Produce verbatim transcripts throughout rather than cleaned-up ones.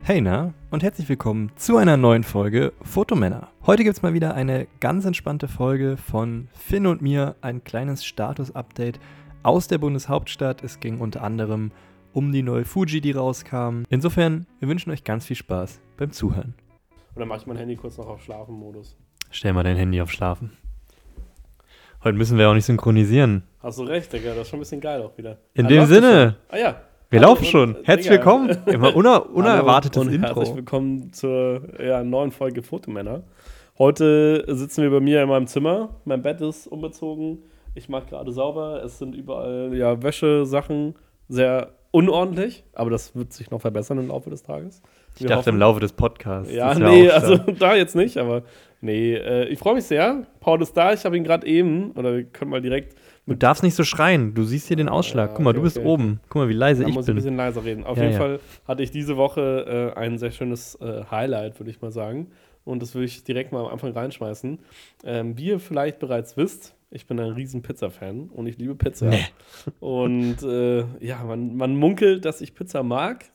Hey na und herzlich willkommen zu einer neuen Folge Fotomänner. Heute gibt es mal wieder eine ganz entspannte Folge von Finn und mir, ein kleines Status-Update aus der Bundeshauptstadt. Es ging unter anderem um die neue Fuji, die rauskam. Insofern, wir wünschen euch ganz viel Spaß beim Zuhören. Oder mach ich mein Handy kurz noch auf Schlafen-Modus? Stell mal dein Handy auf Schlafen. Heute müssen wir auch nicht synchronisieren. Hast du recht, Digga, das ist schon ein bisschen geil auch wieder. In Ah, dem läuft Sinne, das schon? Ah ja. wir Hallo laufen und, schon. äh, Herzlich Digga. willkommen. Immer uner- unerwartetes Hallo und Intro. Herzlich willkommen zur ja, neuen Folge Fotomänner. Heute sitzen wir bei mir in meinem Zimmer. Mein Bett ist umbezogen. Ich mache gerade sauber. Es sind überall ja, Wäschesachen. Sehr unordentlich, aber das wird sich noch verbessern im Laufe des Tages. Ich Wir dachte hoffen- im Laufe des Podcasts. Ja, Das wär nee, auch also stark. da jetzt nicht, aber nee, äh, ich freue mich sehr. Paul ist da, ich habe ihn gerade eben, oder wir können mal direkt, Du darfst nicht so schreien. Du siehst hier den Ausschlag. Ja, Guck mal, okay, du bist okay. oben. Guck mal, wie leise da ich muss ich ein bin. bisschen leiser reden. Auf Ja, jeden ja. Fall hatte ich diese Woche äh, ein sehr schönes äh, Highlight, würde ich mal sagen. Und das würde ich direkt mal am Anfang reinschmeißen. Ähm, wie ihr vielleicht bereits wisst, ich bin ein riesen Pizza-Fan und ich liebe Pizza. Nee. Und äh, ja, man, man munkelt, dass ich Pizza mag,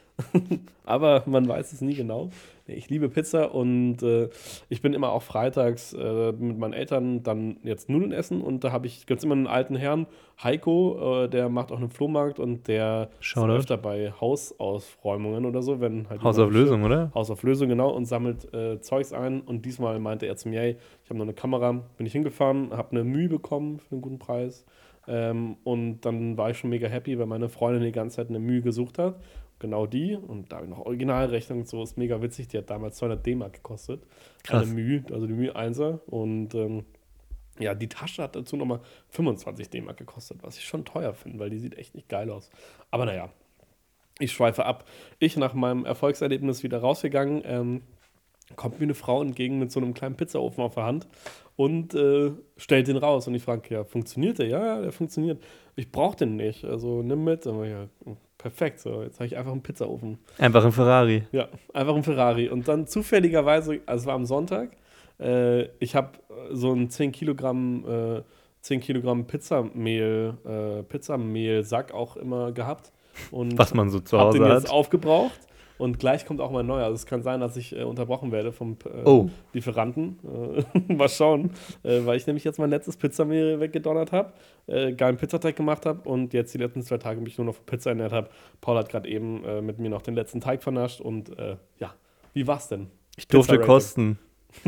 aber man weiß es nie genau. Nee, ich liebe Pizza und äh, ich bin immer auch freitags äh, mit meinen Eltern dann jetzt Nudeln essen und da habe ich ganz immer einen alten Herrn, Heiko, äh, der macht auch einen Flohmarkt und der Shoutout. ist öfter bei Hausausräumungen oder so, wenn halt Haus auf jemand- Lösung, oder? Haus auf Lösung, genau, und sammelt äh, Zeugs ein. Und diesmal meinte er zu mir, hey, ich habe noch eine Kamera, bin ich hingefahren, habe eine Mühe bekommen für einen guten Preis. Ähm, und dann war ich schon mega happy, weil meine Freundin die ganze Zeit eine Mühe gesucht hat. Genau die. Und da habe ich noch Originalrechnung, so ist mega witzig. Die hat damals zweihundert D-Mark gekostet. Krass. Eine Mühe, also die Mühe Einser. Und ähm, ja, die Tasche hat dazu nochmal fünfundzwanzig D-Mark gekostet, was ich schon teuer finde, weil die sieht echt nicht geil aus. Aber naja, ich schweife ab. Ich nach meinem Erfolgserlebnis wieder rausgegangen, ähm, kommt mir eine Frau entgegen mit so einem kleinen Pizzaofen auf der Hand und äh, stellt den raus. Und ich frage, ja, funktioniert der? Ja, ja, der funktioniert. Ich brauche den nicht, also nimm mit. Aber ja, perfekt, so, jetzt habe ich einfach einen Pizzaofen. Einfach ein Ferrari. Ja, einfach ein Ferrari. Und dann zufälligerweise, also es war am Sonntag, äh, ich habe so einen zehn Kilogramm, äh, zehn Kilogramm Pizzamehl, äh, Pizzamehlsack auch immer gehabt. Und Was man so zu hab den Hause jetzt hat. aufgebraucht und gleich kommt auch mein neuer. Also es kann sein, dass ich äh, unterbrochen werde vom äh, Oh. Lieferanten. Äh, mal schauen, äh, weil ich nämlich jetzt mein letztes Pizzamehl weggedonnert habe, äh, geilen Pizzateig gemacht habe und jetzt die letzten zwei Tage mich nur noch für Pizza ernährt habe. Paul hat gerade eben äh, mit mir noch den letzten Teig vernascht und äh, ja, wie war's denn? Ich durfte Pizza-Rating. kosten.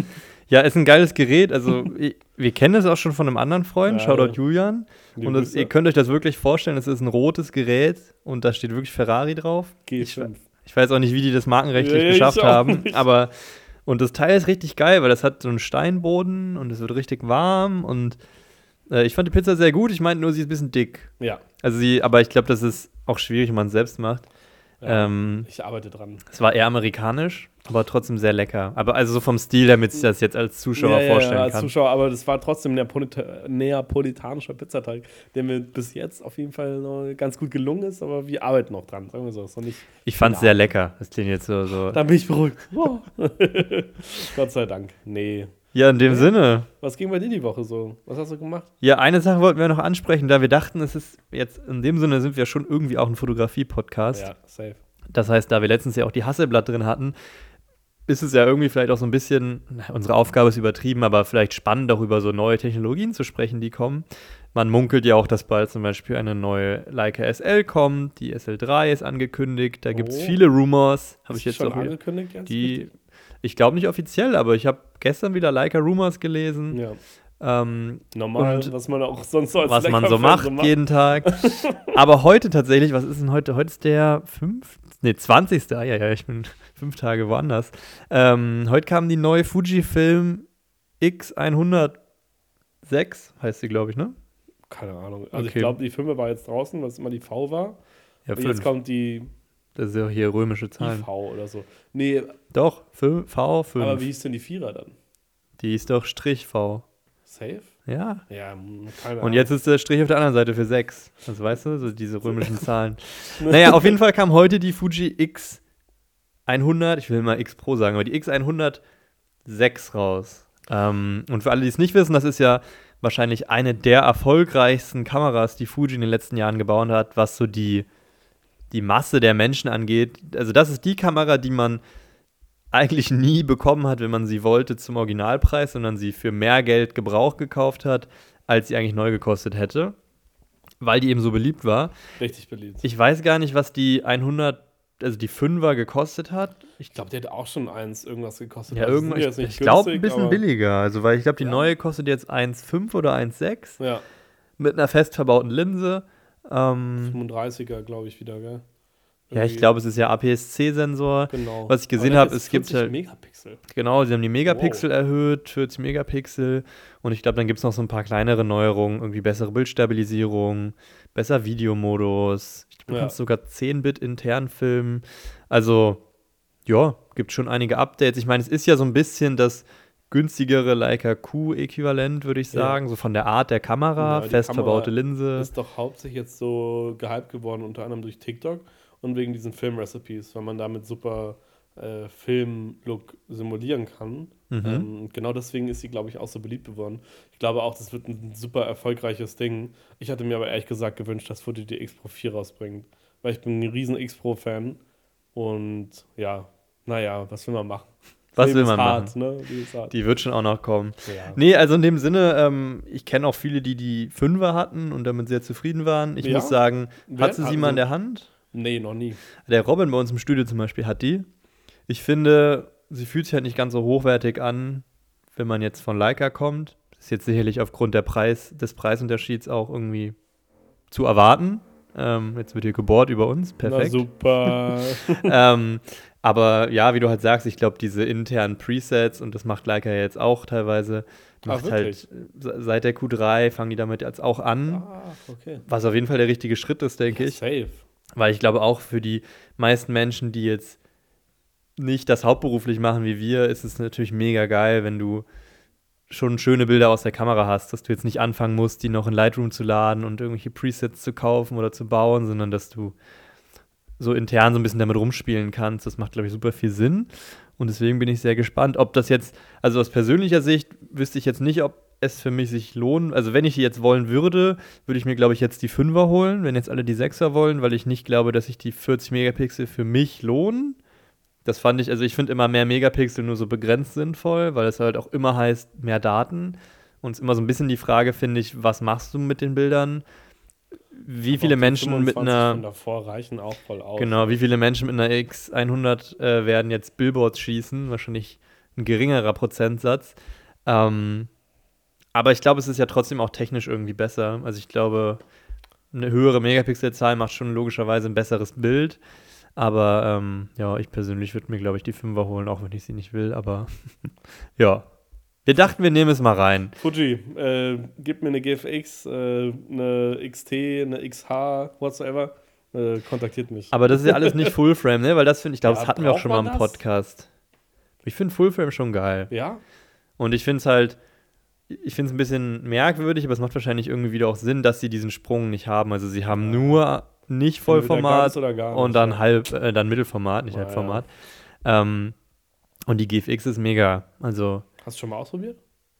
Ja, ist ein geiles Gerät. Also, ich, wir kennen es auch schon von einem anderen Freund, Ja, Shoutout ja. Julian. Liebe Und das, Grüße. ihr könnt euch das wirklich vorstellen, es ist ein rotes Gerät und da steht wirklich Ferrari drauf. G Ich, fünf. ich weiß auch nicht, wie die das markenrechtlich Ja, ich geschafft auch haben, nicht. aber und das Teil ist richtig geil, weil das hat so einen Steinboden und es wird richtig warm und äh, ich fand die Pizza sehr gut. Ich meinte nur, sie ist ein bisschen dick. Ja, Also sie, aber ich glaube, das ist auch schwierig, wenn man es selbst macht. ja. Ähm, ich arbeite dran. es war eher amerikanisch, aber trotzdem sehr lecker. Aber also so vom Stil, damit ich das jetzt als Zuschauer ja, ja, vorstellen ja, als kann. Zuschauer, aber das war trotzdem ein Neapolita- neapolitanischer Pizzateig, der mir bis jetzt auf jeden Fall noch ganz gut gelungen ist, aber wir arbeiten noch dran, sagen wir so. Ist noch nicht, Ich fand es sehr lecker. Das klingt jetzt so, so. da bin ich beruhigt. Wow. Gott sei Dank. Nee. Ja, in dem Sinne. Was ging bei dir die Woche so? Was hast du gemacht? Ja, eine Sache wollten wir noch ansprechen, da wir dachten, es ist jetzt, in dem Sinne sind wir schon irgendwie auch ein Fotografie-Podcast. Ja, safe. Das heißt, da wir letztens ja auch die Hasselblatt drin hatten, ist es ja irgendwie vielleicht auch so ein bisschen, na, unsere Aufgabe ist übertrieben, aber vielleicht spannend, auch über so neue Technologien zu sprechen, die kommen. Man munkelt ja auch, dass bald zum Beispiel eine neue Leica S L kommt, die S L drei ist angekündigt, da gibt es Oh. viele Rumors, habe Ist ich jetzt schon auch wieder, angekündigt jetzt? die, ich glaube nicht offiziell, aber ich habe gestern wieder Leica Rumors gelesen, Ja, ähm, normal, Und was man auch sonst so als was man so Leckerfan macht, jeden Tag. Aber heute tatsächlich, was ist denn heute? Heute ist der fünfte, nee, zwanzigste Ah, ja, ja, ich bin fünf Tage woanders. Ähm, heute kam die neue Fujifilm X hundertsechs, heißt sie, glaube ich, ne? Keine Ahnung. Also ich Okay. glaube, die Filme war jetzt draußen, was immer die V war. Ja, Und jetzt fünf. kommt die Das ist ja hier römische I Zahlen. V oder so. Nee, Doch, fünf, V fünf. aber wie hieß denn die Vierer dann? Die ist doch Strich V. Safe? Ja. Ja, hm, keine Ahnung. Und jetzt ist der Strich auf der anderen Seite für sechs. Also weißt du, so diese römischen Zahlen. Naja, auf jeden Fall kam heute die Fuji X hundert, ich will mal X Pro sagen, aber die X hundertsechs raus. Ähm, und für alle, die es nicht wissen, das ist ja wahrscheinlich eine der erfolgreichsten Kameras, die Fuji in den letzten Jahren gebaut hat, was so die die Masse der Menschen angeht, also das ist die Kamera, die man eigentlich nie bekommen hat, wenn man sie wollte zum Originalpreis, sondern sie für mehr Geld Gebrauch gekauft hat, als sie eigentlich neu gekostet hätte, weil die eben so beliebt war. Richtig beliebt. Ich weiß gar nicht, was die hundert, also die Fünfer gekostet hat. Ich glaube, die hat auch schon eins irgendwas gekostet. Ja, Also irgendwas, sind jetzt nicht ich glaube ein günstig, bisschen aber- billiger, also weil ich glaube, die Ja. neue kostet jetzt eins Komma fünf oder eins Komma sechs Ja, mit einer fest verbauten Linse. Ähm, fünfunddreißiger, glaube ich, wieder, gell? ja, ich Irgendwie- glaube, es ist ja A P S C-Sensor. Genau. Was ich gesehen Aber habe, der es ist gibt vierzig halt- Megapixel. Genau, sie haben die Megapixel erhöht, vierzig Megapixel. Und ich glaube, dann gibt es noch so ein paar kleinere Neuerungen, irgendwie bessere Bildstabilisierung, besser Videomodus. Ich glaube, du Ja. kannst sogar zehn Bit intern filmen. Also, ja, gibt schon einige Updates. Ich meine, es ist ja so ein bisschen das günstigere Leica Q-Äquivalent, würde ich Ja. sagen. So von der Art der Kamera, Ja, die fest Kamera verbaute Linse. Ist doch hauptsächlich jetzt so gehypt geworden, unter anderem durch TikTok und wegen diesen Film-Recipes, weil man damit super äh, Film-Look simulieren kann. Mhm. Ähm, genau deswegen ist sie, glaube ich, auch so beliebt geworden. Ich glaube auch, das wird ein super erfolgreiches Ding. Ich hatte mir aber ehrlich gesagt gewünscht, dass Fuji die X Pro vier rausbringt, weil ich bin ein riesen X Pro-Fan und ja, naja, was will man machen? Was Leben will ist man hart, Ne? Leben ist hart. Die wird schon auch noch kommen. Ja. Nee, also in dem Sinne, ähm, ich kenne auch viele, die die Fünfer hatten und damit sehr zufrieden waren. Ich Ja? muss sagen, Wer hat sie sie hatten mal in sie? der Hand? Nee, noch nie. Der Robin bei uns im Studio zum Beispiel hat die. Ich finde, sie fühlt sich halt nicht ganz so hochwertig an, wenn man jetzt von Leica kommt. Das ist jetzt sicherlich aufgrund der Preis, des Preisunterschieds auch irgendwie zu erwarten. Ähm, jetzt wird hier gebohrt über uns, perfekt. Na super. ähm, aber ja, wie du halt sagst, ich glaube, diese internen Presets, und das macht Leica ja jetzt auch teilweise, Ah, macht halt se- seit der Q drei fangen die damit jetzt auch an. Ah, okay. Was auf jeden Fall der richtige Schritt ist, denke ich. Safe. Weil ich glaube, auch für die meisten Menschen, die jetzt nicht das hauptberuflich machen wie wir, ist es natürlich mega geil, wenn du schon schöne Bilder aus der Kamera hast, dass du jetzt nicht anfangen musst, die noch in Lightroom zu laden und irgendwelche Presets zu kaufen oder zu bauen, sondern dass du so intern so ein bisschen damit rumspielen kannst. Das macht, glaube ich, super viel Sinn. Und deswegen bin ich sehr gespannt, ob das jetzt, also aus persönlicher Sicht wüsste ich jetzt nicht, ob es für mich sich lohnt. Also wenn ich die jetzt wollen würde, würde ich mir, glaube ich, jetzt die Fünfer holen, wenn jetzt alle die Sechser wollen, weil ich nicht glaube, dass sich die vierzig Megapixel für mich lohnen. Das fand ich, also ich finde immer mehr Megapixel nur so begrenzt sinnvoll, weil es halt auch immer heißt, mehr Daten. Und es ist immer so ein bisschen die Frage, finde ich, was machst du mit den Bildern? Wie Aber viele auch die Menschen mit fünfundzwanzig einer, von davor reichen auch voll aus. genau, wie viele Menschen mit einer X hundert äh, werden jetzt Billboards schießen? Wahrscheinlich ein geringerer Prozentsatz. Ähm, aber ich glaube, es ist ja trotzdem auch technisch irgendwie besser. Also ich glaube, eine höhere Megapixelzahl macht schon logischerweise ein besseres Bild. Aber ähm, ja, ich persönlich würde mir, glaube ich, die Fünfer holen, auch wenn ich sie nicht will. Aber ja, wir dachten, wir nehmen es mal rein. Fuji, äh, gib mir eine G F X, äh, eine X T, eine X H, whatsoever. Äh, kontaktiert mich. Aber das ist ja alles nicht Fullframe, ne? Weil das finde ich, glaube, Ja, das hatten wir auch braucht schon mal man im das? Podcast. Ich finde Fullframe schon geil. Ja? Und ich finde es halt, ich finde es ein bisschen merkwürdig, aber es macht wahrscheinlich irgendwie wieder auch Sinn, dass sie diesen Sprung nicht haben. Also sie haben Ja. nur nicht Entweder Vollformat ganz oder gar und nicht, dann ja. halb, äh, dann Mittelformat, nicht Ja, Halbformat. Ähm, und die G F X ist mega. Also Hast du schon mal ausprobiert?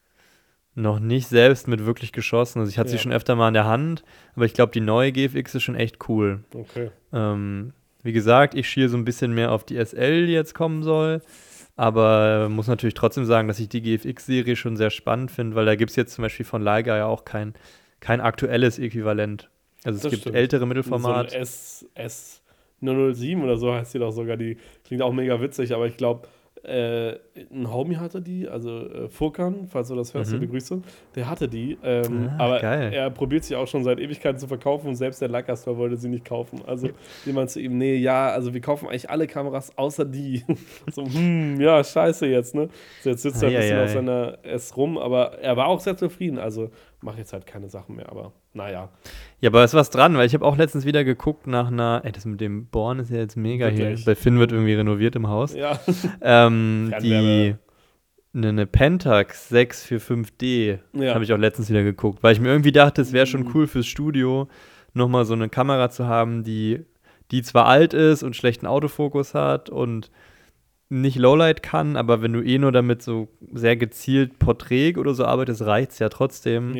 noch nicht selbst mit wirklich geschossen. Also ich hatte sie Ja. schon öfter mal in der Hand, aber ich glaube, die neue G F X ist schon echt cool. Okay. Ähm, wie gesagt, ich schiele so ein bisschen mehr auf die S L, die jetzt kommen soll. Aber muss natürlich trotzdem sagen, dass ich die G F X-Serie schon sehr spannend finde, weil da gibt es jetzt zum Beispiel von Leica ja auch kein, kein aktuelles Äquivalent. Also es Das gibt stimmt. ältere Mittelformat. So ein S, S null null sieben oder so heißt die doch sogar. Die klingt auch mega witzig, aber ich glaube, äh, ein Homie hatte die, also äh, Furkan, falls du das hörst, Mhm. liebe Grüße, der hatte die, ähm, Ah, aber geil. er probiert sie auch schon seit Ewigkeiten zu verkaufen und selbst der Leica Store wollte sie nicht kaufen. Also jemand zu ihm, nee, ja, also wir kaufen eigentlich alle Kameras außer die. So, hm, ja, scheiße jetzt, ne? So, jetzt sitzt er ein bisschen Eieiei. auf seiner S rum, aber er war auch sehr zufrieden, also mach jetzt halt keine Sachen mehr, aber naja. Ja, aber es ist was dran, weil ich habe auch letztens wieder geguckt nach einer, ey, das mit dem Born ist ja jetzt mega Wirklich? hier. Bei Finn wird irgendwie renoviert im Haus. Ja, Ähm, die, Fernwärme. eine, eine Pentax sechs für fünf D Ja. habe ich auch letztens wieder geguckt, weil ich mir irgendwie dachte, es wäre schon Mhm. cool fürs Studio, nochmal so eine Kamera zu haben, die, die zwar alt ist und schlechten Autofokus hat und nicht Lowlight kann, aber wenn du eh nur damit so sehr gezielt Porträt oder so arbeitest, reicht es ja trotzdem. ja.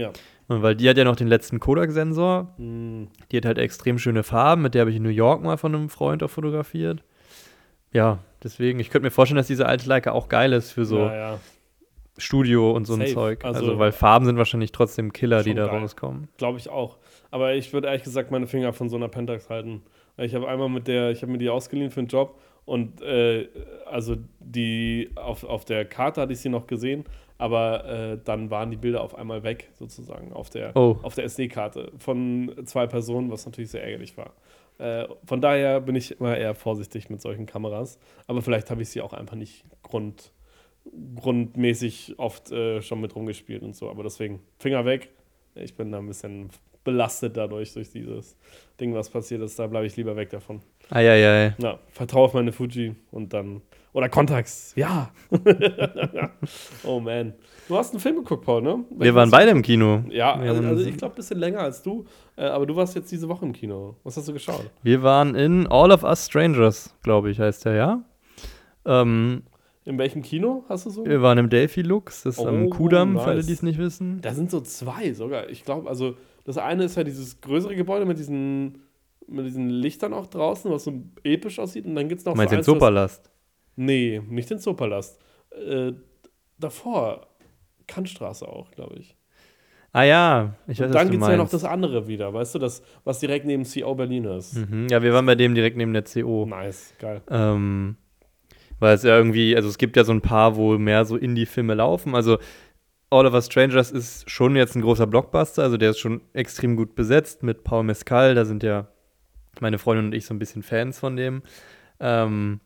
Und weil die hat ja noch den letzten Kodak-Sensor. Mm. Die hat halt extrem schöne Farben. Mit der habe ich in New York mal von einem Freund auch fotografiert. Ja, deswegen, ich könnte mir vorstellen, dass diese alte Leica auch geil ist für so Ja, ja. Studio und so ein Safe. Zeug. Also, Also- weil Farben sind wahrscheinlich trotzdem Killer, die Schon da geil. rauskommen. Glaube ich auch. Aber ich würde ehrlich gesagt meine Finger von so einer Pentax halten. Ich habe einmal mit der, ich habe mir die ausgeliehen für einen Job und äh, also die auf, auf der Karte hatte ich sie noch gesehen, aber äh, dann waren die Bilder auf einmal weg, sozusagen, auf der, Oh. auf der S D-Karte von zwei Personen, was natürlich sehr ärgerlich war. Äh, von daher bin ich immer eher vorsichtig mit solchen Kameras. Aber vielleicht habe ich sie auch einfach nicht grund, grundmäßig oft äh, schon mit rumgespielt und so. Aber deswegen, Finger weg. Ich bin da ein bisschen belastet dadurch, durch dieses Ding, was passiert ist. Da bleibe ich lieber weg davon. Eieiei. Ja, vertraue auf meine Fuji und dann. Oder Contax. Ja. Oh man. Du hast einen Film geguckt, Paul, ne? Wir waren beide im Kino. Ja, Wir also, haben- also ich glaube, ein bisschen länger als du. Äh, aber du warst jetzt diese Woche im Kino. Was hast du geschaut? Wir waren in All of Us Strangers, glaube ich, heißt der, ja. Ähm, In welchem Kino hast du so? wir waren im Delphi Lux, das ist am Oh, Kudamm, nice. für alle, die es nicht wissen. Da sind so zwei sogar. Ich glaube, also das eine ist ja dieses größere Gebäude mit diesen, mit diesen Lichtern auch draußen, was so episch aussieht. Und dann gibt es noch Du meinst so den eins, das- Zoopalast? Nee, nicht den Zoopalast. Äh, davor, Kantstraße auch, glaube ich. Ah ja, ich weiß, Und was dann du gibt es ja noch meinst. das andere wieder, weißt du, das, was direkt neben C O Berlin ist. Mhm. Ja, wir waren bei dem direkt neben der C O. Nice, geil. Ähm, weil es ja irgendwie, also es gibt ja so ein paar, wo mehr so Indie-Filme laufen. Also All of Us Strangers ist schon jetzt ein großer Blockbuster, also der ist schon extrem gut besetzt mit Paul Mescal, da sind ja meine Freundin und ich so ein bisschen Fans von dem. Ähm,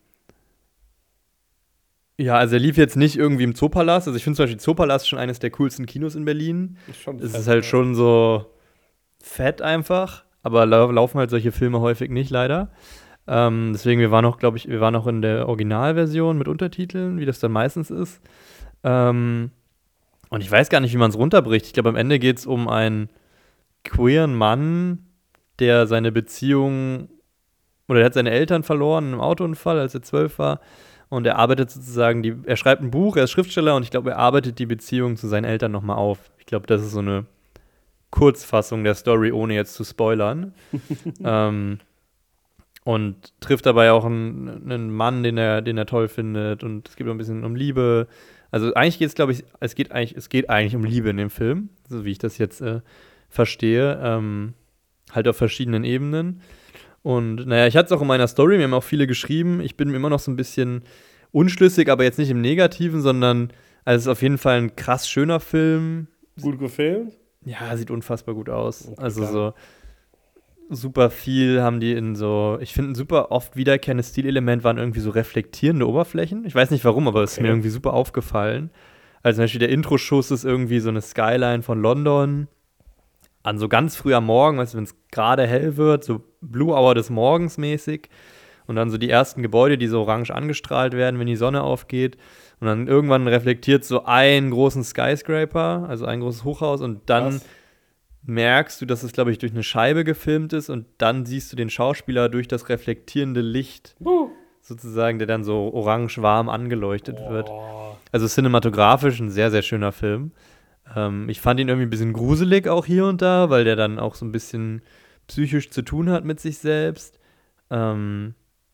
ja, also er lief jetzt nicht irgendwie im Zoopalast, also ich finde zum Beispiel Zoopalast schon eines der coolsten Kinos in Berlin. Ist schon Es fett, ist halt ja. schon so fett einfach, aber lau laufen halt solche Filme häufig nicht, leider. Ähm, deswegen, wir waren noch, glaube ich, wir waren noch in der Originalversion mit Untertiteln, wie das dann meistens ist. Ähm, und ich weiß gar nicht, wie man es runterbricht. Ich glaube, am Ende geht es um einen queeren Mann, der seine Beziehung, oder der hat seine Eltern verloren im Autounfall, als er zwölf war. Und er arbeitet sozusagen, die, er schreibt ein Buch, er ist Schriftsteller und ich glaube, er arbeitet die Beziehung zu seinen Eltern nochmal auf. Ich glaube, das ist so eine Kurzfassung der Story, ohne jetzt zu spoilern. ähm, und trifft dabei auch einen, einen Mann, den er, den er toll findet. Und es geht auch ein bisschen um Liebe. Also eigentlich geht es, glaube ich, es geht eigentlich, es geht eigentlich um Liebe in dem Film, so wie ich das jetzt äh, verstehe. Ähm, halt auf verschiedenen Ebenen. Und naja, ich hatte es auch in meiner Story, mir haben auch viele geschrieben. Ich bin immer noch so ein bisschen unschlüssig, aber jetzt nicht im Negativen, sondern also es ist auf jeden Fall ein krass schöner Film. Gut gefilmt? Ja, sieht unfassbar gut aus. Okay, also klar. so super viel haben die in so, ich finde ein super oft wiederkehrendes Stilelement waren irgendwie so reflektierende Oberflächen. Ich weiß nicht warum, aber es ist Okay. mir irgendwie super aufgefallen. Also zum Beispiel der Intro-Schuss ist irgendwie so eine Skyline von London. An so ganz früh am Morgen, weißt du, wenn es gerade hell wird, so Blue Hour des Morgens mäßig. Und dann so die ersten Gebäude, die so orange angestrahlt werden, wenn die Sonne aufgeht. Und dann irgendwann reflektiert so einen großen Skyscraper, also ein großes Hochhaus. Und dann Krass. merkst du, dass es, glaube ich, durch eine Scheibe gefilmt ist. Und dann siehst du den Schauspieler durch das reflektierende Licht Uh. sozusagen, der dann so orange warm angeleuchtet wird. Boah. Also cinematografisch ein sehr, sehr schöner Film. Ähm, ich fand ihn irgendwie ein bisschen gruselig auch hier und da, weil der dann auch so ein bisschen psychisch zu tun hat mit sich selbst. Ähm,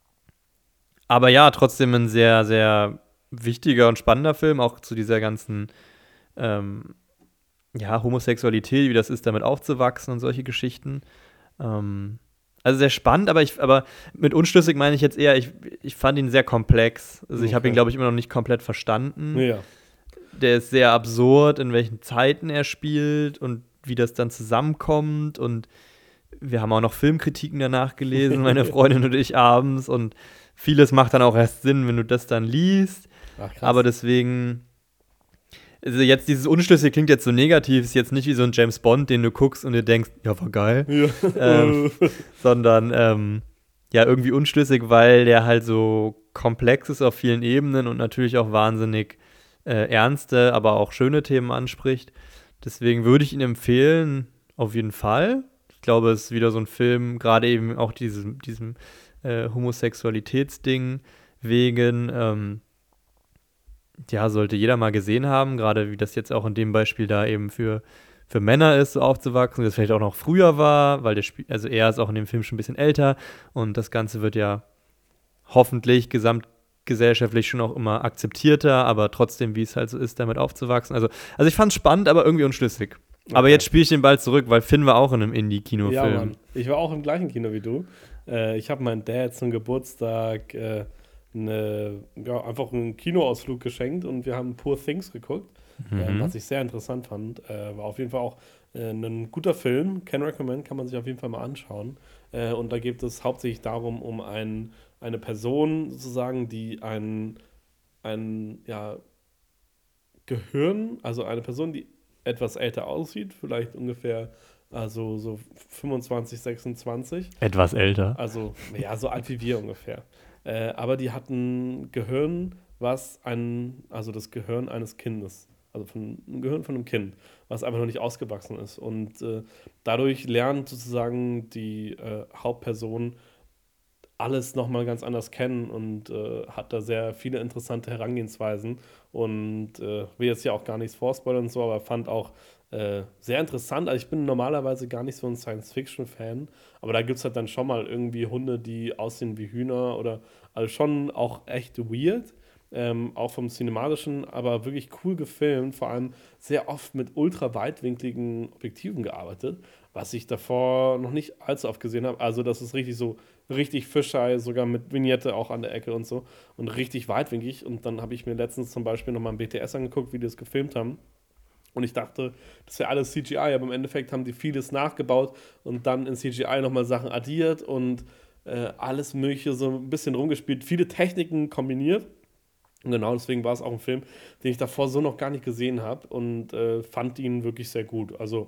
aber ja, trotzdem ein sehr, sehr wichtiger und spannender Film, auch zu dieser ganzen ähm, ja, Homosexualität, wie das ist, damit aufzuwachsen und solche Geschichten. Ähm, also sehr spannend, aber ich, aber mit unschlüssig meine ich jetzt eher, ich, ich fand ihn sehr komplex. Also ich habe Okay. ihn, glaube ich, immer noch nicht komplett verstanden. Ja. Der ist sehr absurd, in welchen Zeiten er spielt und wie das dann zusammenkommt. Und wir haben auch noch Filmkritiken danach gelesen, meine Freundin und ich abends. Und vieles macht dann auch erst Sinn, wenn du das dann liest. Ach, krass. Aber deswegen, also jetzt dieses Unschlüssig klingt jetzt so negativ, ist jetzt nicht wie so ein James Bond, den du guckst und dir denkst, ja, war geil. Ja. Ähm, sondern ähm, ja, irgendwie unschlüssig, weil der halt so komplex ist auf vielen Ebenen und natürlich auch wahnsinnig äh, ernste, aber auch schöne Themen anspricht. Deswegen würde ich ihn empfehlen, auf jeden Fall. Ich glaube, es ist wieder so ein Film, gerade eben auch diesem, diesem äh, Homosexualitätsding wegen, ähm, ja, sollte jeder mal gesehen haben, gerade wie das jetzt auch in dem Beispiel da eben für, für Männer ist, so aufzuwachsen, wie das vielleicht auch noch früher war, weil der Spiel, also er ist auch in dem Film schon ein bisschen älter und das Ganze wird ja hoffentlich gesamtgesellschaftlich schon auch immer akzeptierter, aber trotzdem, wie es halt so ist, damit aufzuwachsen. Also, also ich fand es spannend, aber irgendwie unschlüssig. Okay. Aber jetzt spiele ich den Ball zurück, weil Finn war auch in einem Indie-Kinofilm. Ja, Mann. Ich war auch im gleichen Kino wie du. Äh, ich habe meinem Dad zum Geburtstag äh, eine, ja, einfach einen Kinoausflug geschenkt und wir haben Poor Things geguckt, mhm. äh, was ich sehr interessant fand. Äh, war auf jeden Fall auch äh, ein guter Film. Can recommend, kann man sich auf jeden Fall mal anschauen. Äh, und da geht es hauptsächlich darum, um ein, eine Person sozusagen, die ein, ein ja, Gehirn, also eine Person, die etwas älter aussieht, vielleicht ungefähr also so fünfundzwanzig, sechsundzwanzig. Etwas älter. Also, ja, so alt wie wir ungefähr. Äh, aber die hat ein Gehirn, was ein, also das Gehirn eines Kindes, also von, ein Gehirn von einem Kind, was einfach noch nicht ausgewachsen ist. Und äh, dadurch lernt sozusagen die äh, Hauptperson alles nochmal ganz anders kennen und äh, hat da sehr viele interessante Herangehensweisen und äh, will jetzt ja auch gar nichts vorspoilern und so, aber fand auch äh, sehr interessant. Also ich bin normalerweise gar nicht so ein Science-Fiction-Fan, aber da gibt es halt dann schon mal irgendwie Hunde, die aussehen wie Hühner oder also schon auch echt weird, ähm, auch vom Cinematischen, aber wirklich cool gefilmt, vor allem sehr oft mit ultra weitwinkligen Objektiven gearbeitet, was ich davor noch nicht allzu oft gesehen habe. Also das ist richtig so, richtig Fisheye, sogar mit Vignette auch an der Ecke und so und richtig weitwinklig. Und dann habe ich mir letztens zum Beispiel nochmal ein B T S angeguckt, wie die das gefilmt haben. Und ich dachte, das wäre alles C G I, aber im Endeffekt haben die vieles nachgebaut und dann in C G I nochmal Sachen addiert und äh, alles Mögliche so ein bisschen rumgespielt, viele Techniken kombiniert. Und genau deswegen war es auch ein Film, den ich davor so noch gar nicht gesehen habe und äh, fand ihn wirklich sehr gut. Also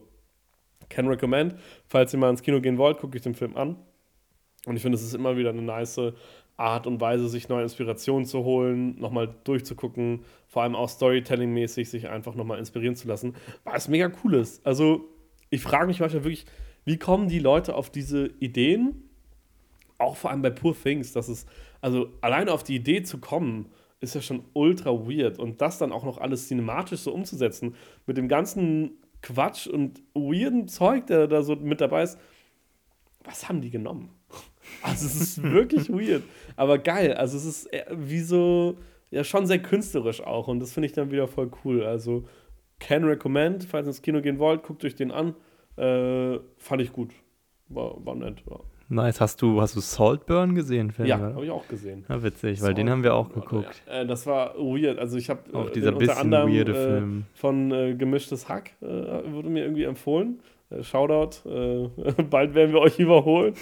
can recommend, falls ihr mal ins Kino gehen wollt, guckt euch den Film an. Und ich finde, es ist immer wieder eine nice Art und Weise, sich neue Inspirationen zu holen, nochmal durchzugucken, vor allem auch Storytelling-mäßig sich einfach nochmal inspirieren zu lassen, weil es mega cool ist. Also ich frage mich manchmal wirklich, wie kommen die Leute auf diese Ideen? Auch vor allem bei Poor Things, dass es, also alleine auf die Idee zu kommen, ist ja schon ultra weird. Und das dann auch noch alles cinematisch so umzusetzen, mit dem ganzen Quatsch und weirden Zeug, der da so mit dabei ist, was haben die genommen? Also es ist wirklich weird, aber geil. Also es ist wie so, ja schon sehr künstlerisch auch und das finde ich dann wieder voll cool. Also can recommend, falls ihr ins Kino gehen wollt, guckt euch den an. Äh, fand ich gut. War, war nett, ja. Nice. Hast du, hast du Saltburn gesehen, Film? Ja, habe ich auch gesehen. Ja, witzig, weil Saltburn, den haben wir auch geguckt. Ja. Äh, das war weird. Also ich habe auch dieser äh, bisschen anderem, weirde äh, Film von äh, Gemischtes Hack äh, wurde mir irgendwie empfohlen. Äh, Shoutout. Äh, bald werden wir euch überholen.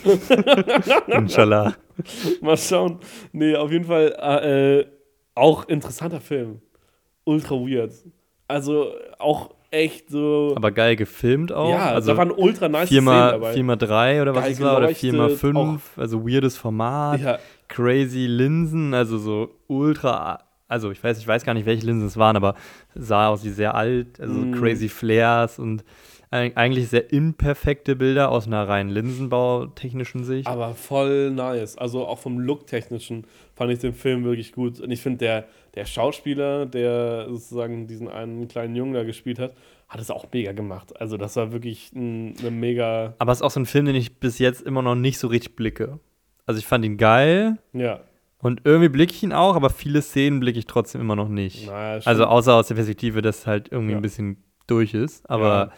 Inshallah. Mal schauen. Nee, auf jeden Fall äh, auch interessanter Film. Ultra weird. Also auch echt so. Aber geil gefilmt auch. Ja, also da waren ultra nice Szenen dabei. vier mal drei oder was geil es war, oder vier mal fünf, auch. Also weirdes Format, Ja. crazy Linsen, also so ultra, also ich weiß, ich weiß gar nicht, welche Linsen es waren, aber sah aus wie sehr alt, also Mm. so crazy Flares und eigentlich sehr imperfekte Bilder aus einer reinen Linsenbautechnischen Sicht. Aber voll nice. Also auch vom Look-Technischen fand ich den Film wirklich gut. Und ich finde, der, der Schauspieler, der sozusagen diesen einen kleinen Jungen da gespielt hat, hat es auch mega gemacht. Also das war wirklich ein, eine mega... Aber es ist auch so ein Film, den ich bis jetzt immer noch nicht so richtig blicke. Also ich fand ihn geil. Ja. Und irgendwie blicke ich ihn auch, aber viele Szenen blicke ich trotzdem immer noch nicht. Naja, also außer aus der Perspektive, dass halt irgendwie ja. ein bisschen durch ist. Aber Ja.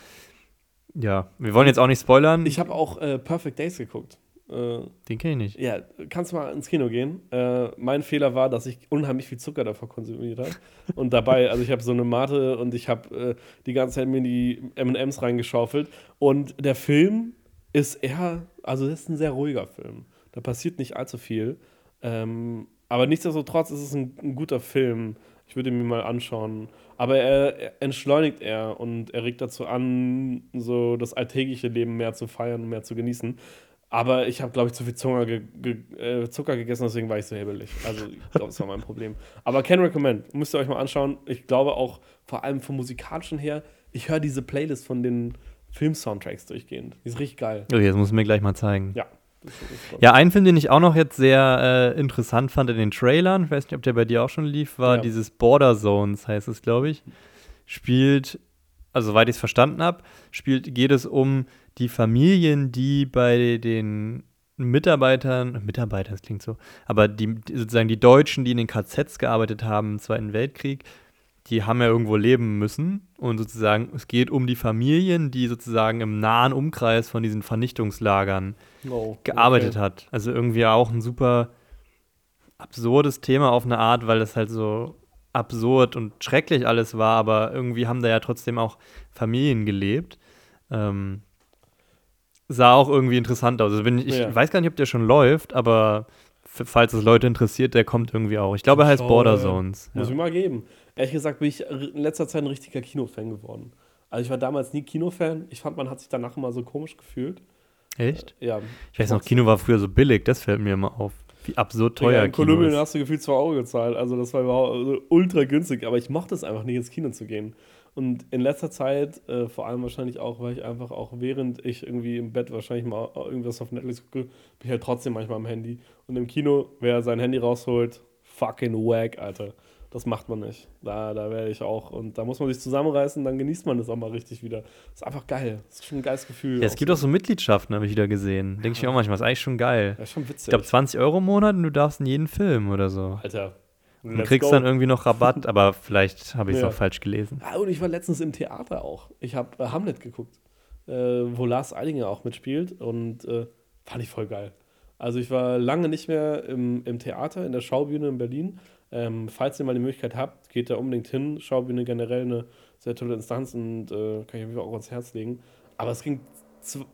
Ja, wir wollen jetzt auch nicht spoilern. Ich habe auch äh, Perfect Days geguckt. Äh, Den kenne ich nicht. ja, kannst mal ins Kino gehen. Äh, mein Fehler war, dass ich unheimlich viel Zucker davor konsumiert habe. Und dabei, also ich habe so eine Mate und ich habe äh, die ganze Zeit mir die M und M's reingeschaufelt. Und der Film ist eher, also das ist ein sehr ruhiger Film. Da passiert nicht allzu viel. Ähm, aber nichtsdestotrotz ist es ein, ein guter Film. Ich würde ihn mir mal anschauen. Aber er, er entschleunigt er und er regt dazu an, so das alltägliche Leben mehr zu feiern und mehr zu genießen. Aber ich habe, glaube ich, zu viel Zucker, ge ge äh, Zucker gegessen, deswegen war ich so hebelig. Also ich glaube, das war mein Problem. Aber can recommend. Müsst ihr euch mal anschauen. Ich glaube auch, vor allem vom Musikalischen her, ich höre diese Playlist von den Film-Soundtracks durchgehend. Die ist richtig geil. Okay, das musst du mir gleich mal zeigen. Ja. Ja, ein Film, den ich auch noch jetzt sehr äh, interessant fand in den Trailern, ich weiß nicht, ob der bei dir auch schon lief, war Ja. dieses Border Zones, heißt es, glaube ich. Spielt also soweit ich es verstanden habe, spielt, geht es um die Familien, die bei den Mitarbeitern, Mitarbeiter, das klingt so, aber die sozusagen die Deutschen, die in den K Zs gearbeitet haben im Zweiten Weltkrieg, die haben ja irgendwo leben müssen und sozusagen, es geht um die Familien, die sozusagen im nahen Umkreis von diesen Vernichtungslagern Oh, gearbeitet okay. hat. Also irgendwie auch ein super absurdes Thema auf eine Art, weil das halt so absurd und schrecklich alles war, aber irgendwie haben da ja trotzdem auch Familien gelebt. Ähm, sah auch irgendwie interessant aus. Also wenn ich, ich Ja. weiß gar nicht, ob der schon läuft, aber f- falls es Leute interessiert, der kommt irgendwie auch. Ich glaube, er heißt Schau, Border äh, Zones. Muss Ja. ich mal geben. Ehrlich gesagt bin ich in letzter Zeit ein richtiger Kinofan geworden. Also ich war damals nie Kinofan. Ich fand, man hat sich danach immer so komisch gefühlt. Echt? Ja. Ich weiß noch, Kino war früher so billig, das fällt mir immer auf. Wie absurd teuer Ja, in Kino Kolumbien ist. hast du gefühlt zwei Euro gezahlt. Also das war überhaupt also ultra günstig. Aber ich mochte es einfach nicht, ins Kino zu gehen. Und in letzter Zeit, äh, vor allem wahrscheinlich auch, weil ich einfach auch während ich irgendwie im Bett wahrscheinlich mal irgendwas auf Netflix gucke, bin ich halt trotzdem manchmal am Handy. Und im Kino, wer sein Handy rausholt, fucking wack, Alter. Das macht man nicht. Da, da werde ich auch. Und da muss man sich zusammenreißen, dann genießt man das auch mal richtig wieder. Das ist einfach geil. Das ist schon ein geiles Gefühl. Ja, es gibt auch so Mitgliedschaften, habe ich wieder gesehen. Denke ich mir auch manchmal, ist eigentlich schon geil. Ja, schon witzig. Ich glaube, zwanzig Euro im Monat und du darfst in jeden Film oder so. Alter. Und du kriegst dann irgendwie noch Rabatt, aber vielleicht habe ich es Ja. auch falsch gelesen. Ah, und ich war letztens im Theater auch. Ich habe äh, Hamlet geguckt, äh, wo Lars Eidinger auch mitspielt und äh, fand ich voll geil. Also ich war lange nicht mehr im, im Theater, in der Schaubühne in Berlin. Ähm, falls ihr mal die Möglichkeit habt, geht da unbedingt hin. Schaubühne generell eine sehr tolle Instanz und äh, kann ich mir auch ans Herz legen. Aber es ging zw-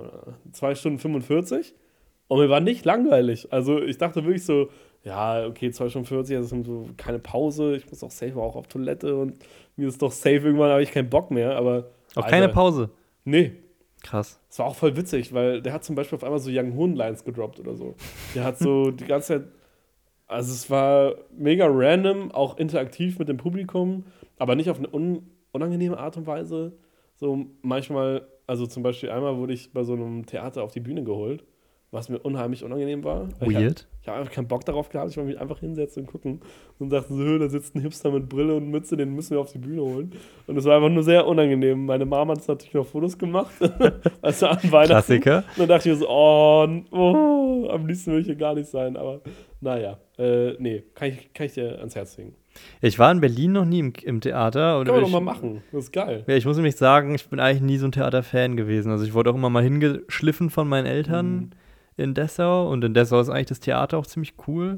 zwei Stunden fünfundvierzig und mir war nicht langweilig. Also ich dachte wirklich so, ja, okay, zwei Stunden vierzig, das ist so keine Pause. Ich muss auch safe auch auf Toilette und mir ist doch safe, irgendwann habe ich keinen Bock mehr. Aber Auch Alter, keine Pause. Nee, Krass. es war auch voll witzig, weil der hat zum Beispiel auf einmal so Young Hoon Lines gedroppt oder so. Der hat so die ganze Zeit, also es war mega random, auch interaktiv mit dem Publikum, aber nicht auf eine un unangenehme Art und Weise. So manchmal, also zum Beispiel einmal wurde ich bei so einem Theater auf die Bühne geholt, was mir unheimlich unangenehm war. Weil Ich, hab- Weird. ich habe einfach keinen Bock darauf gehabt, ich wollte mich einfach hinsetzen und gucken und dachte so, "Hö, da sitzt ein Hipster mit Brille und Mütze, den müssen wir auf die Bühne holen. Und es war einfach nur sehr unangenehm. Meine Mama hat natürlich noch Fotos gemacht, also an Weihnachten. Klassiker. Und dann dachte ich mir so, oh, n- oh, am liebsten will ich hier gar nicht sein. Aber naja, äh, nee, kann ich, kann ich dir ans Herz legen. Ich war in Berlin noch nie im, im Theater. Und Können wir doch ich, mal machen, das ist geil. Ja, ich muss nämlich sagen, ich bin eigentlich nie so ein Theaterfan gewesen. Also ich wurde auch immer mal hingeschliffen von meinen Eltern Mhm. in Dessau. Und in Dessau ist eigentlich das Theater auch ziemlich cool.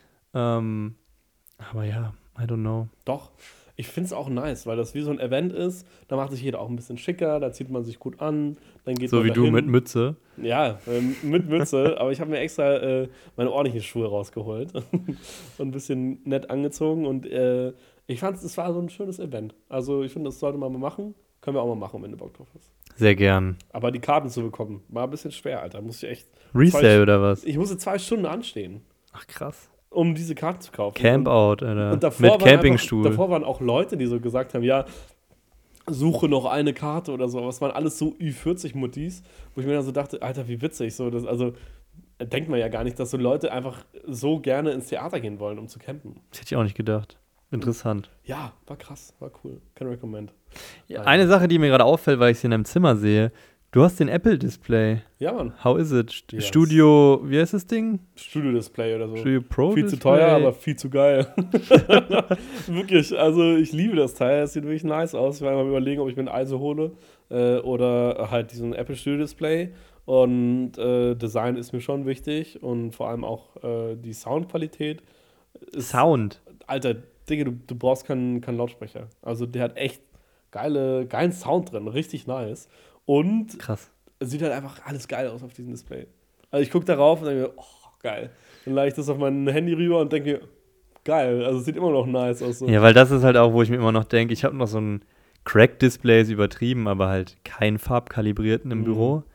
Ähm, aber ja, I don't know. Doch, ich finde es auch nice, weil das wie so ein Event ist. Da macht sich jeder auch ein bisschen schicker, da zieht man sich gut an. Dann geht So man wie du dahin. mit Mütze. Ja, ähm, mit Mütze, aber ich habe mir extra äh, meine ordentlichen Schuhe rausgeholt und ein bisschen nett angezogen und äh, ich fand es war so ein schönes Event. Also ich finde, das sollte man mal machen. Können wir auch mal machen, wenn du Bock drauf hast. Sehr gern. Aber die Karten zu bekommen, war ein bisschen schwer, Alter. Muss ich echt. Resale zwei, oder was? Ich musste zwei Stunden anstehen, Ach krass. um diese Karten zu kaufen. Camp und, out, Alter. und davor Mit waren einfach- Campingstuhl. Davor waren auch Leute, die so gesagt haben, ja, suche noch eine Karte oder so. Aber es waren alles so Ü vierzig Muttis, wo ich mir dann so dachte, Alter, wie witzig. So, das, also denkt man ja gar nicht, dass so Leute einfach so gerne ins Theater gehen wollen, um zu campen. Das hätte ich auch nicht gedacht. Interessant. Ja, war krass, war cool. Can recommend. Ja, eine Sache, die mir gerade auffällt, weil ich sie in deinem Zimmer sehe. Du hast den Apple-Display. Ja, Mann. How is it? St- Yes. Studio, wie heißt das Ding? Studio-Display oder so. Studio Pro Viel zu Display? teuer, aber viel zu geil. Wirklich, also ich liebe das Teil. Es sieht wirklich nice aus. Ich war mal überlegen, ob ich mir ein I S O hole äh, oder halt diesen Apple Studio Display. Und äh, Design ist mir schon wichtig und vor allem auch äh, die Soundqualität. Ist, Sound. Alter, Digga, du, du brauchst keinen, keinen Lautsprecher. Also der hat echt geile, geilen Sound drin, richtig nice. Und Krass. es sieht halt einfach alles geil aus auf diesem Display. Also ich gucke darauf und denke mir, oh, geil. Dann lade ich das auf mein Handy rüber und denke, geil. Also es sieht immer noch nice aus. So. Ja, weil das ist halt auch, wo ich mir immer noch denke, ich habe noch so ein Crack-Display, ist übertrieben, aber halt kein farbkalibrierten im Mhm. Büro.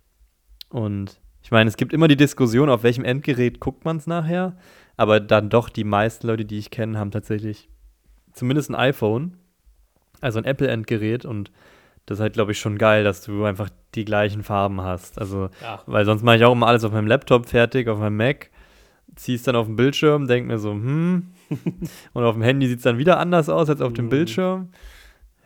Und ich meine, es gibt immer die Diskussion, auf welchem Endgerät guckt man es nachher, aber dann doch die meisten Leute, die ich kenne, haben tatsächlich zumindest ein iPhone, also ein Apple-Endgerät und das ist halt, glaube ich, schon geil, dass du einfach die gleichen Farben hast. Also, Ja. weil sonst mache ich auch immer alles auf meinem Laptop fertig, auf meinem Mac, zieh's dann auf den Bildschirm, denk mir so, hm, und auf dem Handy sieht es dann wieder anders aus als auf dem Mhm. Bildschirm.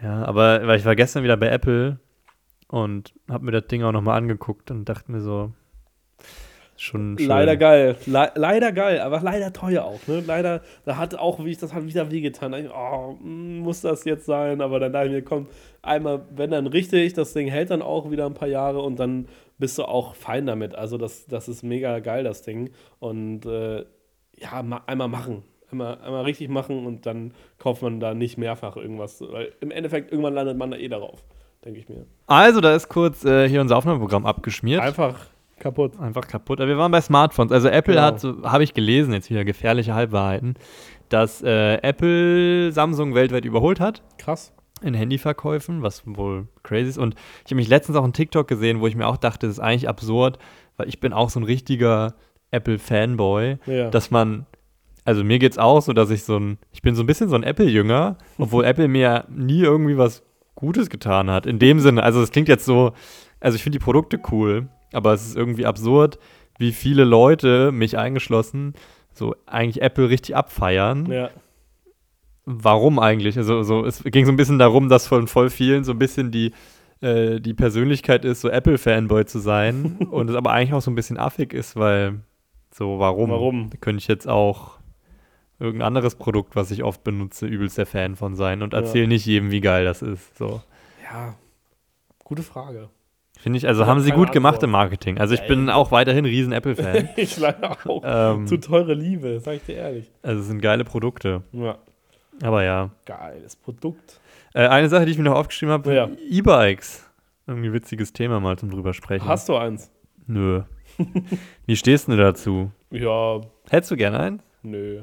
Ja, aber weil ich war gestern wieder bei Apple und habe mir das Ding auch nochmal angeguckt und dachte mir so, schon schön. Leider geil. Le leider geil, aber leider teuer auch. Ne? Leider, da hat auch, wie ich das hat wieder wehgetan. Da dachte ich, oh, muss das jetzt sein? Aber dann dachte ich mir, komm, einmal, wenn dann richtig, das Ding hält dann auch wieder ein paar Jahre und dann bist du auch fein damit. Also das, das ist mega geil, das Ding. Und äh, ja, ma einmal machen. Einmal, einmal richtig machen und dann kauft man da nicht mehrfach irgendwas. Weil im Endeffekt, irgendwann landet man da eh darauf, denke ich mir. Also, da ist kurz äh, hier unser Aufnahmeprogramm abgeschmiert. Einfach kaputt. Einfach kaputt. Aber wir waren bei Smartphones. Also Apple Genau. hat, so habe ich gelesen, jetzt wieder gefährliche Halbwahrheiten, dass äh, Apple Samsung weltweit überholt hat Krass. in Handyverkäufen, was wohl crazy ist. Und ich habe mich letztens auch einen TikTok gesehen, wo ich mir auch dachte, das ist eigentlich absurd, weil ich bin auch so ein richtiger Apple-Fanboy, Ja. dass man, also mir geht's auch so, dass ich so ein, ich bin so ein bisschen so ein Apple-Jünger, obwohl Apple mir nie irgendwie was Gutes getan hat. In dem Sinne, also es klingt jetzt so, also ich finde die Produkte cool, aber es ist irgendwie absurd, wie viele Leute, mich eingeschlossen, so eigentlich Apple richtig abfeiern. Ja. Warum eigentlich? Also so, es ging so ein bisschen darum, dass von voll vielen so ein bisschen die, äh, die Persönlichkeit ist, so Apple-Fanboy zu sein und es aber eigentlich auch so ein bisschen affig ist, weil so, warum? Warum? Da könnte ich jetzt auch irgendein anderes Produkt, was ich oft benutze, übelst der Fan von sein und erzähle Ja. nicht jedem, wie geil das ist. So. Ja, gute Frage. Finde ich, also Ich haben hab sie keine gut gemacht Antwort. im Marketing. Also ich Ja, bin eben. auch weiterhin riesen Apple-Fan. Ich leider auch. ähm, Zu teure Liebe, sag ich dir ehrlich. also es sind geile Produkte. Ja, Aber ja. geiles Produkt. Äh, eine Sache, die ich mir noch aufgeschrieben habe, Ja. E-Bikes. Irgendwie witziges Thema mal zum drüber sprechen. Hast du eins? Nö. Wie stehst du dazu? Ja, Hättest du gerne einen? nö.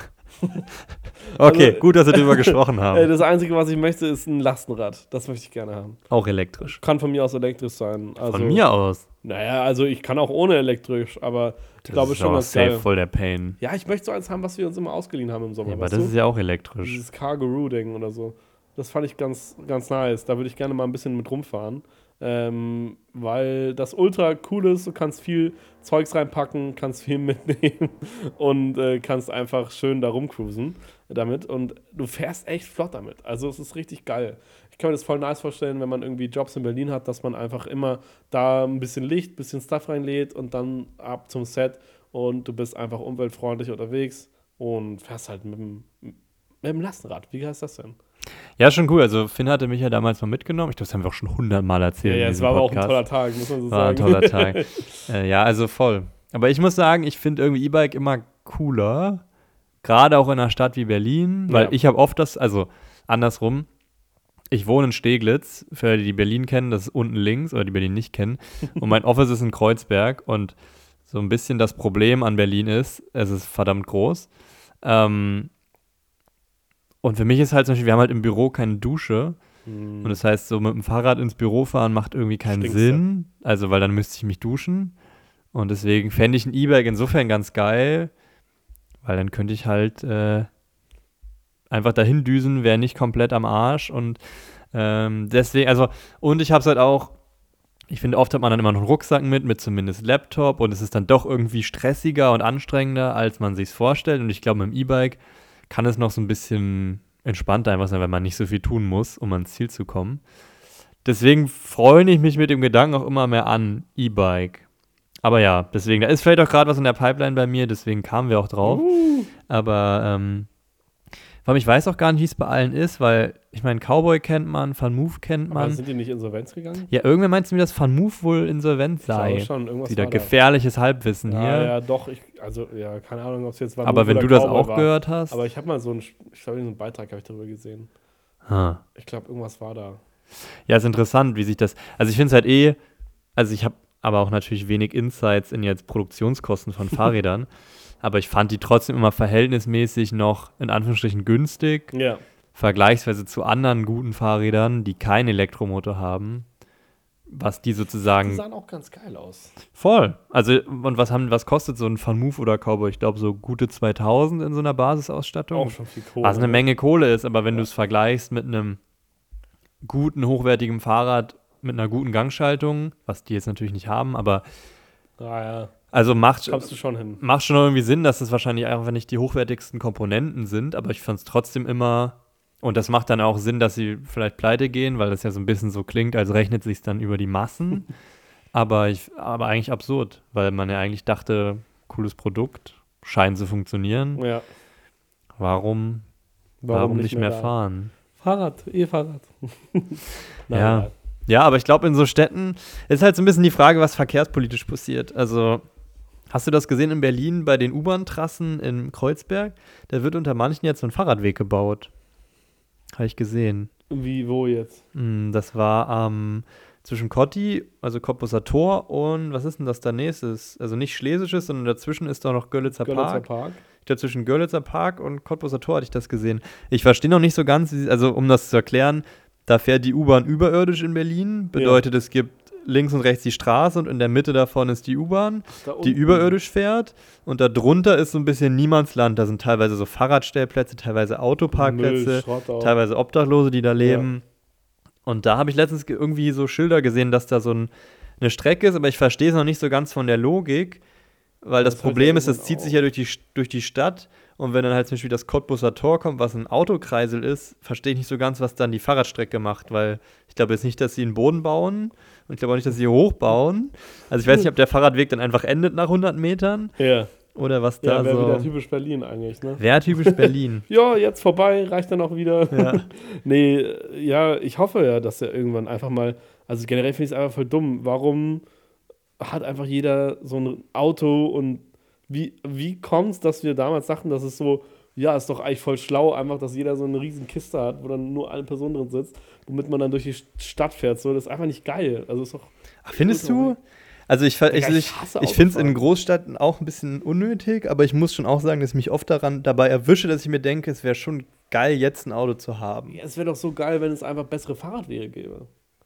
Okay, Also, gut, dass wir drüber gesprochen Äh, haben. das Einzige, was ich möchte, ist ein Lastenrad. Das möchte ich gerne haben. Auch elektrisch. Kann von mir aus elektrisch sein. Also, Von mir aus. Naja, also ich kann auch ohne elektrisch, aber ich Das glaube ist schon aber ganz safe geil. voll der Pain. Ja, ich möchte so eins haben, was wir uns immer ausgeliehen haben im Sommer. Ja, aber weißt das du? ist ja auch elektrisch. Dieses Kangaroo-Ding oder so. Das fand ich ganz, ganz nice. Da würde ich gerne mal ein bisschen mit rumfahren. Ähm, weil das ultra cool ist. Du kannst viel Zeugs reinpacken, kannst viel mitnehmen und äh, kannst einfach schön da rumcruisen damit. Und du fährst echt flott damit. Also es ist richtig geil. Ich kann mir das voll nice vorstellen, wenn man irgendwie Jobs in Berlin hat, dass man einfach immer da ein bisschen Licht, ein bisschen Stuff reinlädt und dann ab zum Set und du bist einfach umweltfreundlich unterwegs und fährst halt mit dem, mit dem Lastenrad. Wie heißt das denn? Ja, schon cool. Also Finn hatte mich ja damals mal mitgenommen. Ich glaube, das haben wir auch schon hundertmal erzählt. Ja, ja, in es diesem war aber auch ein Podcast. toller Tag, muss man so War ein sagen. toller Tag. äh, ja, also voll. Aber ich muss sagen, ich finde irgendwie E-Bike immer cooler. Gerade auch in einer Stadt wie Berlin. Weil Ja. ich habe oft das, also andersrum, ich wohne in Steglitz, für die, die Berlin kennen, das ist unten links, oder die Berlin nicht kennen. Und mein Office ist in Kreuzberg. Und so ein bisschen das Problem an Berlin ist, es ist verdammt groß. Ähm, und für mich ist halt zum Beispiel, wir haben halt im Büro keine Dusche. Hm. Und das heißt, so mit dem Fahrrad ins Büro fahren macht irgendwie keinen Stinkst Sinn. Also, weil dann müsste ich mich duschen. Und deswegen fände ich ein E-Bike insofern ganz geil, weil dann könnte ich halt äh, einfach dahin düsen, wäre nicht komplett am Arsch. Und ähm, deswegen, also, und ich habe es halt auch, ich finde, oft hat man dann immer noch einen Rucksack mit, mit zumindest Laptop. Und es ist dann doch irgendwie stressiger und anstrengender, als man sich vorstellt. Und ich glaube, mit dem E-Bike kann es noch so ein bisschen entspannter einfach sein, weil man nicht so viel tun muss, um ans Ziel zu kommen. Deswegen freue ich mich mit dem Gedanken auch immer mehr an E-Bike. Aber ja, deswegen, da ist vielleicht auch gerade was in der Pipeline bei mir, deswegen kamen wir auch drauf. Uh. Aber ähm, vor allem, ich weiß auch gar nicht, wie es bei allen ist, weil ich meine, Cowboy kennt man, VanMoof kennt Aber man. sind die nicht insolvenz gegangen? Ja, irgendwer meinte mir, dass VanMoof wohl insolvent Ich sei. glaube schon, irgendwas Wieder war da. gefährliches Halbwissen Ja, hier. ja, doch. Ich, also, ja, keine Ahnung, ob es jetzt war. Aber Move wenn oder du das Cowboy auch war. gehört hast. Aber ich habe mal so einen, ich glaube, so einen Beitrag habe ich darüber gesehen. Ha. Ich glaube, irgendwas war da. Ja, ist interessant, wie sich das. Also ich finde es halt eh, also ich habe aber auch natürlich wenig Insights in jetzt Produktionskosten von Fahrrädern, aber ich fand die trotzdem immer verhältnismäßig noch in Anführungsstrichen günstig, Ja. vergleichsweise zu anderen guten Fahrrädern, die keinen Elektromotor haben, was die Die sozusagen sahen auch ganz geil aus. voll. Also und was haben, was kostet so ein VanMoof oder Cowboy? Ich glaube so gute zweitausend in so einer Basisausstattung. Auch schon viel Kohle. Was eine ne? Menge Kohle ist, aber wenn Ja. du es vergleichst mit einem guten, hochwertigen Fahrrad mit einer guten Gangschaltung, was die jetzt natürlich nicht haben, aber Ah, ja. also macht, Kommst du schon hin. macht schon irgendwie Sinn, dass es wahrscheinlich einfach nicht die hochwertigsten Komponenten sind, aber ich fand es trotzdem immer Und das macht dann auch Sinn, dass sie vielleicht pleite gehen, weil das ja so ein bisschen so klingt, als rechnet sich dann über die Massen. aber, ich, aber eigentlich absurd, weil man ja eigentlich dachte, cooles Produkt, scheint zu funktionieren. Ja. Warum, warum, warum nicht mehr, mehr fahren? Fahrrad, E-Fahrrad. ja. ja, aber ich glaube, in so Städten ist halt so ein bisschen die Frage, was verkehrspolitisch passiert. Also, hast du das gesehen in Berlin bei den U-Bahn-Trassen in Kreuzberg? Da wird unter manchen jetzt so ein Fahrradweg gebaut. Habe ich gesehen. Wie, wo jetzt? Das war ähm, zwischen Kotti, also Cottbuser Tor, und was ist denn das da nächstes? Also nicht Schlesisches, sondern dazwischen ist doch noch Görlitzer, Görlitzer Park. Park. Dazwischen Görlitzer Park und Cottbuser Tor hatte ich das gesehen. Ich verstehe noch nicht so ganz, also um das zu erklären, da fährt die U-Bahn überirdisch in Berlin. Bedeutet, ja. Es gibt links und rechts die Straße und in der Mitte davon ist die U-Bahn, die überirdisch fährt. Und da drunter ist so ein bisschen Niemandsland. Da sind teilweise so Fahrradstellplätze, teilweise Autoparkplätze, Müll, teilweise Obdachlose, die da leben. Ja. Und da habe ich letztens irgendwie so Schilder gesehen, dass da so ein, eine Strecke ist, aber ich verstehe es noch nicht so ganz von der Logik, weil das, das Problem ist, es zieht auch. sich ja durch die, durch die Stadt. Und wenn dann halt zum Beispiel das Cottbuser Tor kommt, was ein Autokreisel ist, verstehe ich nicht so ganz, was dann die Fahrradstrecke macht, weil ich glaube jetzt nicht, dass sie einen Boden bauen und ich glaube auch nicht, dass sie hochbauen. Also ich weiß nicht, ob der Fahrradweg dann einfach endet nach hundert Metern ja. oder was da ja, wär so... Ja, wäre wieder typisch Berlin eigentlich, ne? Wäre typisch Berlin. Ja, jetzt vorbei, reicht dann auch wieder. Ja. nee, ja, ich hoffe ja, dass er irgendwann einfach mal, also generell finde ich es einfach voll dumm, warum hat einfach jeder so ein Auto und Wie, wie kommt es, dass wir damals dachten, dass es so, ja, ist doch eigentlich voll schlau, einfach, dass jeder so eine riesen Kiste hat, wo dann nur eine Person drin sitzt, womit man dann durch die Stadt fährt. So, das ist einfach nicht geil. Also ist doch. Ach, findest du? Also ich, ich, ich, ich finde es in Großstädten auch ein bisschen unnötig, aber ich muss schon auch sagen, dass ich mich oft daran dabei erwische, dass ich mir denke, es wäre schon geil, jetzt ein Auto zu haben. Ja, es wäre doch so geil, wenn es einfach bessere Fahrradwege gäbe.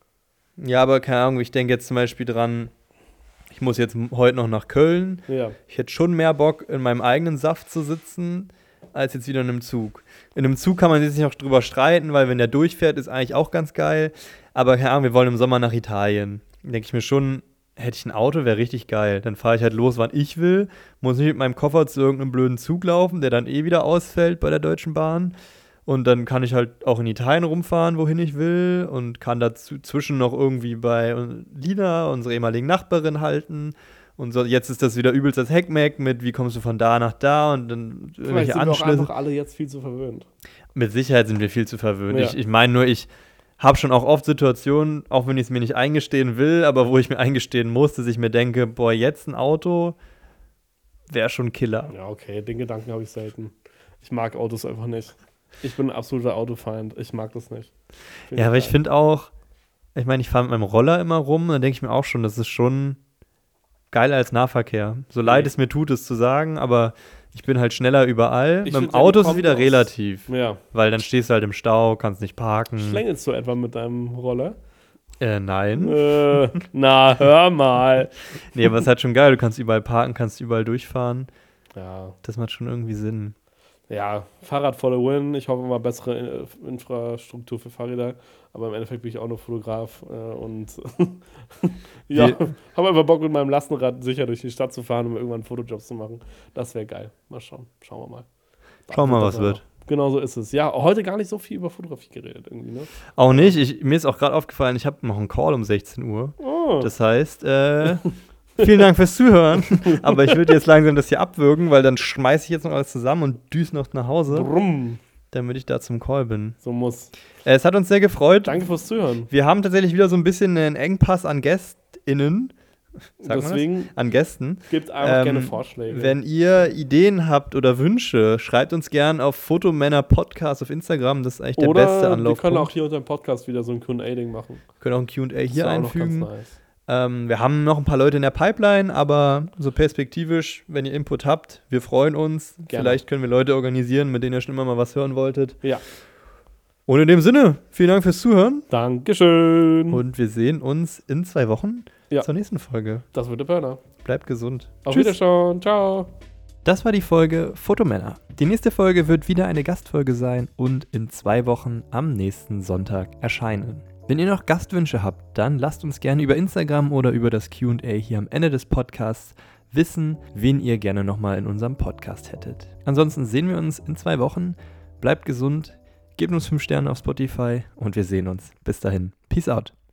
Ja, aber keine Ahnung, ich denke jetzt zum Beispiel dran, ich muss jetzt heute noch nach Köln. Ja. Ich hätte schon mehr Bock, in meinem eigenen Saft zu sitzen, als jetzt wieder in einem Zug. In einem Zug kann man sich noch drüber streiten, weil wenn der durchfährt, ist eigentlich auch ganz geil. Aber keine Ahnung, wir wollen im Sommer nach Italien. Denke ich mir schon, hätte ich ein Auto, wäre richtig geil. Dann fahre ich halt los, wann ich will. Muss nicht mit meinem Koffer zu irgendeinem blöden Zug laufen, der dann eh wieder ausfällt bei der Deutschen Bahn. Und dann kann ich halt auch in Italien rumfahren, wohin ich will. Und kann dazwischen noch irgendwie bei Lina, unserer ehemaligen Nachbarin, halten. Und so, jetzt ist das wieder übelst das Heckmeck mit, wie kommst du von da nach da und dann irgendwelche sind Anschlüsse. Wir auch einfach alle jetzt viel zu verwöhnt. Mit Sicherheit sind wir viel zu verwöhnt. Ja. Ich, ich meine nur, ich habe schon auch oft Situationen, auch wenn ich es mir nicht eingestehen will, aber wo ich mir eingestehen muss, dass ich mir denke, boah, jetzt ein Auto wäre schon Killer. Ja, okay, den Gedanken habe ich selten. Ich mag Autos einfach nicht. Ich bin ein absoluter Autofeind. Ich mag das nicht. Find ja, aber ich finde auch, ich meine, ich fahre mit meinem Roller immer rum, dann denke ich mir auch schon, das ist schon geiler als Nahverkehr. So leid es mir tut, es zu sagen, aber ich bin halt schneller überall. Ich mit dem find, Auto ist es wieder aus. relativ. Ja. Weil dann stehst du halt im Stau, kannst nicht parken. Schlängelst du etwa mit deinem Roller? Äh, nein. Äh, na, hör mal. Nee, aber es ist halt schon geil. Du kannst überall parken, kannst überall durchfahren. Ja. Das macht schon irgendwie Sinn. Ja, Fahrrad for the win. Ich hoffe mal bessere Infrastruktur für Fahrräder. Aber im Endeffekt bin ich auch nur Fotograf. Äh, und ja, habe einfach Bock, mit meinem Lastenrad sicher durch die Stadt zu fahren, um irgendwann Fotojobs zu machen. Das wäre geil. Mal schauen. Schauen wir mal. Schauen wir mal, was wird. Genau so ist es. Ja, heute gar nicht so viel über Fotografie geredet irgendwie, ne? Auch nicht. Ich, mir ist auch gerade aufgefallen, ich habe noch einen Call um sechzehn Uhr. Oh. Das heißt, äh, vielen Dank fürs Zuhören. Aber ich würde jetzt langsam das hier abwürgen, weil dann schmeiße ich jetzt noch alles zusammen und düse noch nach Hause, Brumm. damit ich da zum Call bin. So muss. Äh, es hat uns sehr gefreut. Danke fürs Zuhören. Wir haben tatsächlich wieder so ein bisschen einen Engpass an GästInnen. Sagt Deswegen an Gästen. Gebt einfach ähm, gerne Vorschläge. Wenn ihr Ideen habt oder Wünsche, schreibt uns gern auf Fotomänner Podcast auf Instagram. Das ist eigentlich der oder beste Anlaufpunkt. Wir können auch hier unter dem Podcast wieder so ein Q und A-Ding machen. Wir können auch ein Q und A hier das einfügen. Auch noch ganz nice. Ähm, wir haben noch ein paar Leute in der Pipeline, aber so perspektivisch, wenn ihr Input habt, wir freuen uns. Gerne. Vielleicht können wir Leute organisieren, mit denen ihr schon immer mal was hören wolltet. Ja. Und in dem Sinne, vielen Dank fürs Zuhören. Dankeschön. Und wir sehen uns in zwei Wochen ja. zur nächsten Folge. Das wird der Burner. Bleibt gesund. Auf Tschüss. Wiedersehen. Ciao. Das war die Folge Fotomänner. Die nächste Folge wird wieder eine Gastfolge sein und in zwei Wochen am nächsten Sonntag erscheinen. Wenn ihr noch Gastwünsche habt, dann lasst uns gerne über Instagram oder über das Q und A hier am Ende des Podcasts wissen, wen ihr gerne nochmal in unserem Podcast hättet. Ansonsten sehen wir uns in zwei Wochen. Bleibt gesund, gebt uns fünf Sterne auf Spotify und wir sehen uns. Bis dahin. Peace out.